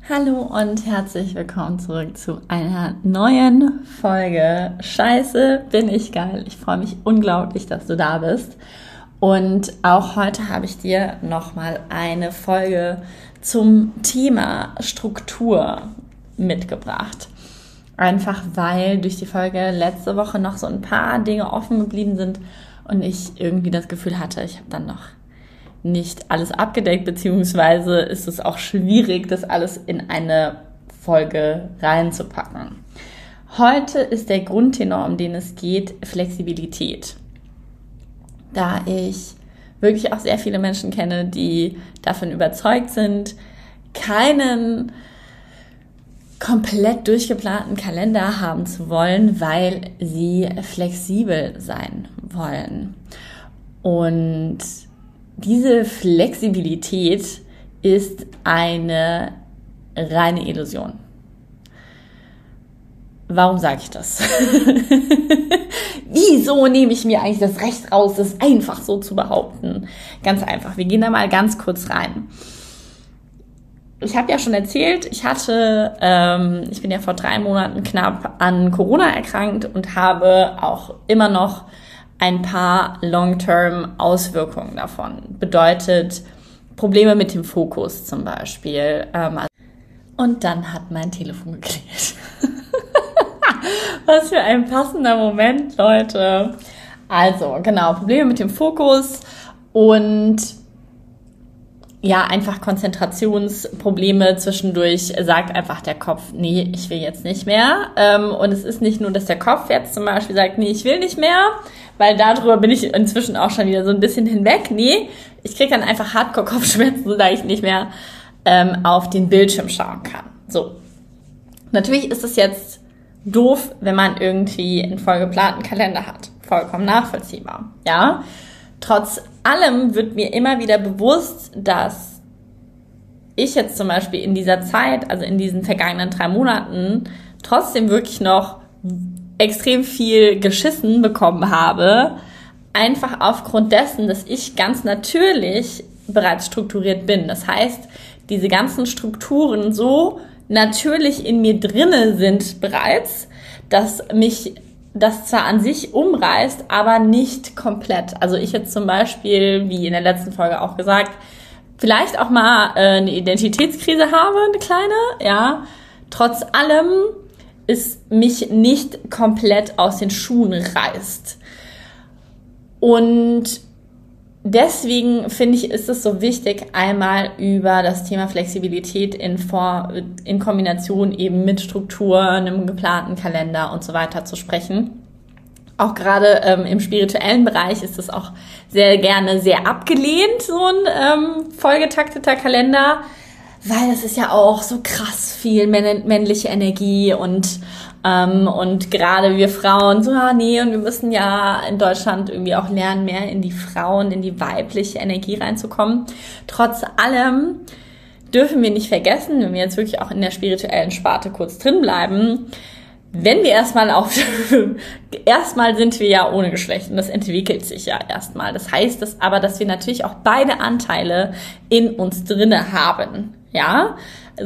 Hallo und herzlich willkommen zurück zu einer neuen Folge. Scheiße, bin ich geil. Ich freue mich unglaublich, dass du da bist. Und auch heute habe ich dir nochmal eine Folge zum Thema Struktur mitgebracht. Einfach weil durch die Folge letzte Woche noch so ein paar Dinge offen geblieben sind und ich irgendwie das Gefühl hatte, ich habe dann noch nicht alles abgedeckt, beziehungsweise ist es auch schwierig, das alles in eine Folge reinzupacken. Heute ist der Grundtenor, um den es geht, Flexibilität. Da ich wirklich auch sehr viele Menschen kenne, die davon überzeugt sind, keinen komplett durchgeplanten Kalender haben zu wollen, weil sie flexibel sein wollen. Und diese Flexibilität ist eine reine Illusion. Warum sage ich das? Wieso nehme ich mir eigentlich das Recht raus, das einfach so zu behaupten? Ganz einfach. Wir gehen da mal ganz kurz rein. Ich habe ja schon erzählt, ich bin ja vor 3 Monaten knapp an Corona erkrankt und habe auch immer noch ein paar Long-Term-Auswirkungen davon. Bedeutet Probleme mit dem Fokus zum Beispiel. Und dann hat mein Telefon geklingelt. Was für ein passender Moment, Leute. Also, genau, Probleme mit dem Fokus und ja, einfach Konzentrationsprobleme zwischendurch, sagt einfach der Kopf, nee, ich will jetzt nicht mehr. Und es ist nicht nur, dass der Kopf jetzt zum Beispiel sagt, nee, ich will nicht mehr, weil darüber bin ich inzwischen auch schon wieder so ein bisschen hinweg. Nee, ich kriege dann einfach Hardcore-Kopfschmerzen, sodass ich nicht mehr auf den Bildschirm schauen kann. So, natürlich ist es jetzt doof, wenn man irgendwie einen vollgeplanten Kalender hat. Vollkommen nachvollziehbar, ja. Trotz allem wird mir immer wieder bewusst, dass ich jetzt zum Beispiel in dieser Zeit, also in diesen vergangenen 3 Monaten, trotzdem wirklich noch extrem viel geschissen bekommen habe, einfach aufgrund dessen, dass ich ganz natürlich bereits strukturiert bin. Das heißt, diese ganzen Strukturen so natürlich in mir drinne sind bereits, dass mich das zwar an sich umreißt, aber nicht komplett. Also ich jetzt zum Beispiel, wie in der letzten Folge auch gesagt, vielleicht auch mal eine Identitätskrise habe, eine kleine, ja. Trotz allem es mich nicht komplett aus den Schuhen reißt. Und deswegen finde ich, ist es so wichtig, einmal über das Thema Flexibilität in Kombination eben mit Struktur, einem geplanten Kalender und so weiter zu sprechen. Auch gerade im spirituellen Bereich ist es auch sehr gerne sehr abgelehnt, so ein vollgetakteter Kalender, weil es ist ja auch so krass viel männliche Energie und gerade wir Frauen so, nee, und wir müssen ja in Deutschland irgendwie auch lernen, mehr in die Frauen, in die weibliche Energie reinzukommen. Trotz allem dürfen wir nicht vergessen, wenn wir jetzt wirklich auch in der spirituellen Sparte kurz drin bleiben, wenn wir erstmal sind wir ja ohne Geschlecht und das entwickelt sich ja erstmal. Das heißt das aber, dass wir natürlich auch beide Anteile in uns drinne haben, ja,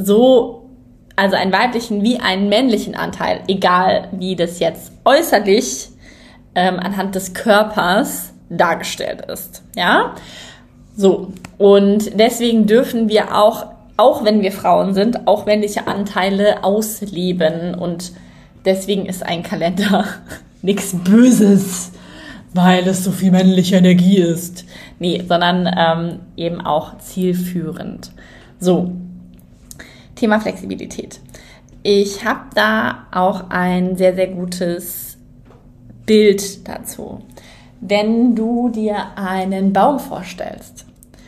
also einen weiblichen wie einen männlichen Anteil, egal wie das jetzt äußerlich anhand des Körpers dargestellt ist, ja. So, und deswegen dürfen wir auch wenn wir Frauen sind, auch männliche Anteile ausleben und deswegen ist ein Kalender nichts Böses, weil es so viel männliche Energie ist. Nee, sondern eben auch zielführend. So, Thema Flexibilität. Ich habe da auch ein sehr, sehr gutes Bild dazu. Wenn du dir einen Baum vorstellst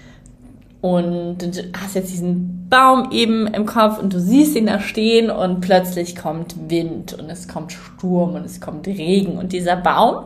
und du hast jetzt diesen Baum eben im Kopf und du siehst ihn da stehen und plötzlich kommt Wind und es kommt Sturm und es kommt Regen und dieser Baum,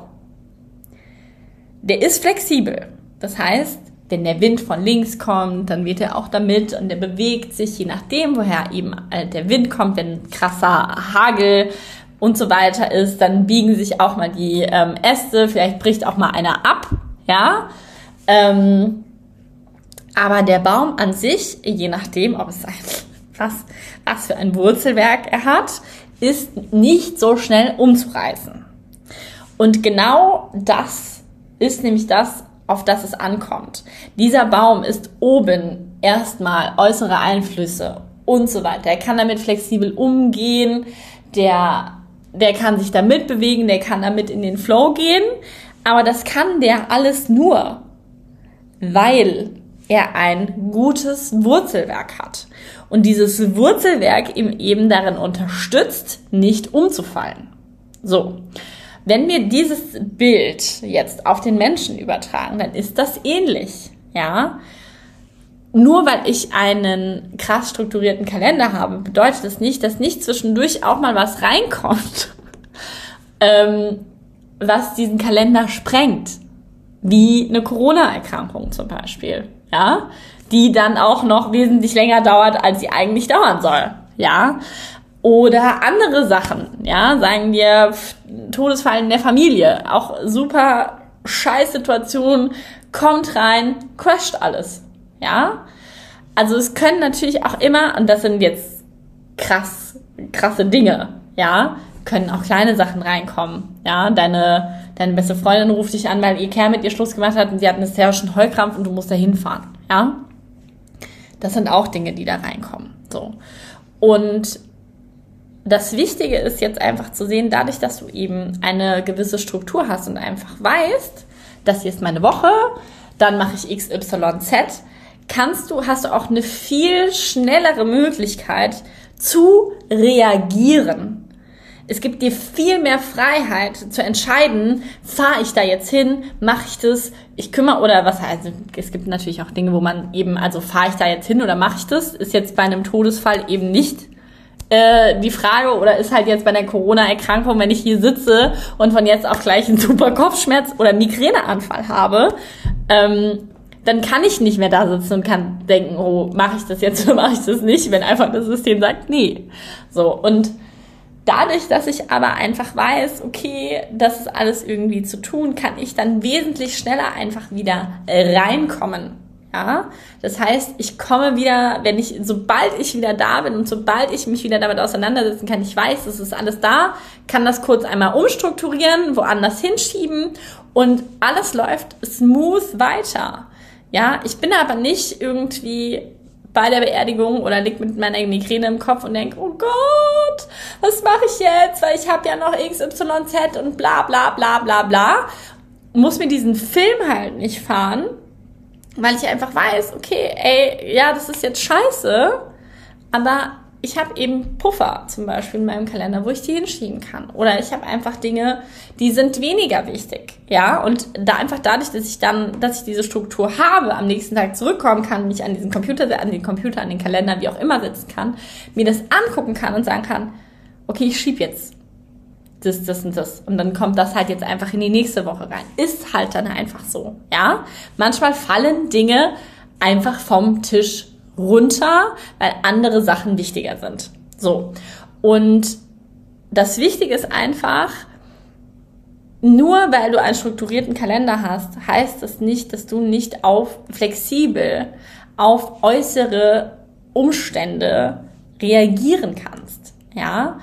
der ist flexibel. Das heißt, wenn der Wind von links kommt, dann weht er auch damit und der bewegt sich, je nachdem, woher eben der Wind kommt, wenn krasser Hagel und so weiter ist, dann biegen sich auch mal die Äste, vielleicht bricht auch mal einer ab, ja. Aber der Baum an sich, je nachdem, ob es ein krass, was für ein Wurzelwerk er hat, ist nicht so schnell umzureißen. Und genau das ist nämlich das, auf das es ankommt. Dieser Baum ist oben erstmal äußere Einflüsse und so weiter. Er kann damit flexibel umgehen, der kann sich damit bewegen, der kann damit in den Flow gehen, aber das kann der alles nur, weil er ein gutes Wurzelwerk hat. Und dieses Wurzelwerk ihm eben darin unterstützt, nicht umzufallen. So, wenn wir dieses Bild jetzt auf den Menschen übertragen, dann ist das ähnlich, ja. Nur weil ich einen krass strukturierten Kalender habe, bedeutet das nicht, dass nicht zwischendurch auch mal was reinkommt, was diesen Kalender sprengt. Wie eine Corona-Erkrankung zum Beispiel, ja, die dann auch noch wesentlich länger dauert, als sie eigentlich dauern soll, ja. Oder andere Sachen, ja, sagen wir Todesfall in der Familie, auch super Scheißsituation, kommt rein, crasht alles, ja. Also es können natürlich auch immer, und das sind jetzt krasse Dinge, ja, können auch kleine Sachen reinkommen, ja, deine beste Freundin ruft dich an, weil ihr Kerl mit ihr Schluss gemacht hat und sie hat einen hysterischen Heulkrampf und du musst da hinfahren, ja. Das sind auch Dinge, die da reinkommen, so. Und das Wichtige ist jetzt einfach zu sehen, dadurch, dass du eben eine gewisse Struktur hast und einfach weißt, das hier ist meine Woche, dann mache ich XYZ, hast du auch eine viel schnellere Möglichkeit zu reagieren. Es gibt dir viel mehr Freiheit zu entscheiden, fahre ich da jetzt hin, mache ich das, es gibt natürlich auch Dinge, wo man eben, also fahre ich da jetzt hin oder mache ich das, ist jetzt bei einem Todesfall eben nicht die Frage, oder ist halt jetzt bei einer Corona-Erkrankung, wenn ich hier sitze und von jetzt auf gleich einen super Kopfschmerz oder Migräneanfall habe, dann kann ich nicht mehr da sitzen und kann denken, oh, mache ich das jetzt oder mache ich das nicht, wenn einfach das System sagt, nee. So, und dadurch, dass ich aber einfach weiß, okay, das ist alles irgendwie zu tun, kann ich dann wesentlich schneller einfach wieder reinkommen. Ja, das heißt, ich komme wieder, sobald ich wieder da bin und sobald ich mich wieder damit auseinandersetzen kann, ich weiß, es ist alles da, kann das kurz einmal umstrukturieren, woanders hinschieben und alles läuft smooth weiter. Ja, ich bin aber nicht irgendwie bei der Beerdigung oder lieg mit meiner Migräne im Kopf und denke, oh Gott, was mache ich jetzt, weil ich habe ja noch XYZ und bla bla bla bla bla. Muss mir diesen Film halt nicht fahren, weil ich einfach weiß, okay, ey, ja, das ist jetzt scheiße, aber ich habe eben Puffer zum Beispiel in meinem Kalender, wo ich die hinschieben kann. Oder ich habe einfach Dinge, die sind weniger wichtig, ja. Und da einfach dadurch, dass ich diese Struktur habe, am nächsten Tag zurückkommen kann, mich an den Computer, an den Kalender, wie auch immer setzen kann, mir das angucken kann und sagen kann, okay, ich schiebe jetzt das und das. Und dann kommt das halt jetzt einfach in die nächste Woche rein. Ist halt dann einfach so, ja. Manchmal fallen Dinge einfach vom Tisch runter, weil andere Sachen wichtiger sind. So. Und das Wichtige ist einfach, nur weil du einen strukturierten Kalender hast, heißt das nicht, dass du nicht flexibel auf äußere Umstände reagieren kannst. Ja.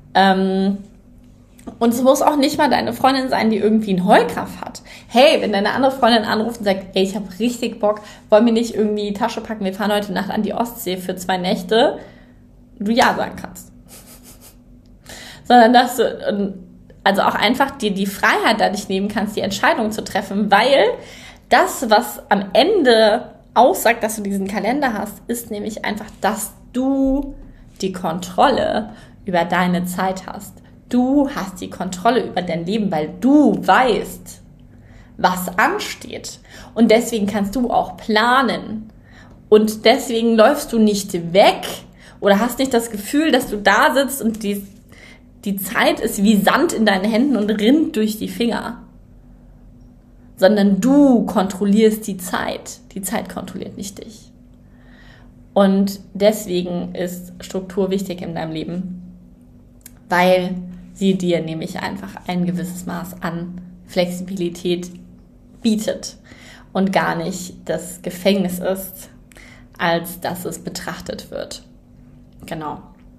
Und es muss auch nicht mal deine Freundin sein, die irgendwie einen Heulkrampf hat. Hey, wenn deine andere Freundin anruft und sagt, ey, ich habe richtig Bock, wollen wir nicht irgendwie die Tasche packen, wir fahren heute Nacht an die Ostsee für 2 Nächte, du ja sagen kannst. Sondern dass du also auch einfach dir die Freiheit dadurch nehmen kannst, die Entscheidung zu treffen, weil das, was am Ende aussagt, dass du diesen Kalender hast, ist nämlich einfach, dass du die Kontrolle über deine Zeit hast. Du hast die Kontrolle über dein Leben, weil du weißt, was ansteht. Und deswegen kannst du auch planen. Und deswegen läufst du nicht weg oder hast nicht das Gefühl, dass du da sitzt und die Zeit ist wie Sand in deinen Händen und rinnt durch die Finger. Sondern du kontrollierst die Zeit. Die Zeit kontrolliert nicht dich. Und deswegen ist Struktur wichtig in deinem Leben, weil sie dir nämlich einfach ein gewisses Maß an Flexibilität bietet und gar nicht das Gefängnis ist, als dass es betrachtet wird. Genau.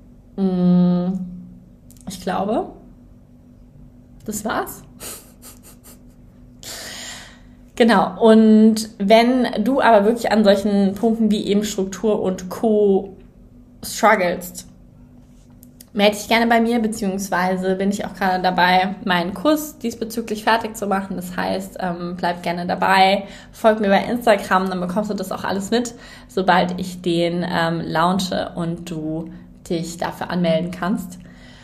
Ich glaube, das war's. Genau, und wenn du aber wirklich an solchen Punkten wie eben Struktur und Co. strugglest, melde dich gerne bei mir, beziehungsweise bin ich auch gerade dabei, meinen Kurs diesbezüglich fertig zu machen. Das heißt, bleib gerne dabei, folg mir bei Instagram, dann bekommst du das auch alles mit, sobald ich den launche und du dich dafür anmelden kannst.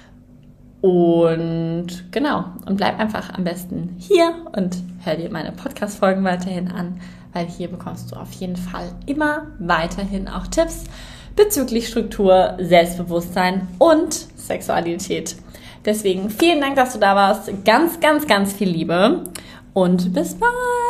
Und genau, und bleib einfach am besten hier und hör dir meine Podcast-Folgen weiterhin an, weil hier bekommst du auf jeden Fall immer weiterhin auch Tipps bezüglich Struktur, Selbstbewusstsein und Sexualität. Deswegen vielen Dank, dass du da warst. Ganz, ganz, ganz viel Liebe und bis bald!